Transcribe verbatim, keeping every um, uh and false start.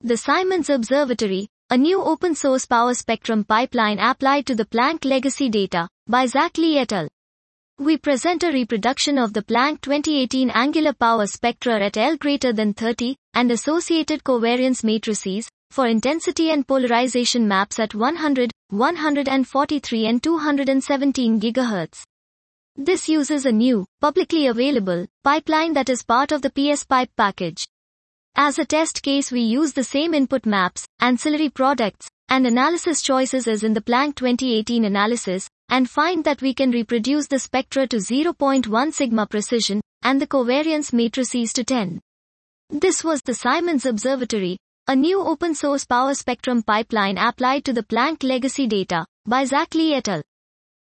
The Simons Observatory, a new open-source power spectrum pipeline applied to the Planck legacy data, by Zach Lee et al. We present a reproduction of the Planck twenty eighteen angular power spectra at L greater than thirty, and associated covariance matrices, for intensity and polarization maps at one hundred, one hundred forty-three and two hundred seventeen gigahertz. This uses a new, publicly available, pipeline that is part of the P S Pipe package. As a test case we use the same input maps, ancillary products, and analysis choices as in the Planck twenty eighteen analysis, and find that we can reproduce the spectra to zero point one sigma precision, and the covariance matrices to ten. This was the Simons Observatory, a new open-source power spectrum pipeline applied to the Planck legacy data, by Zach Lee et al.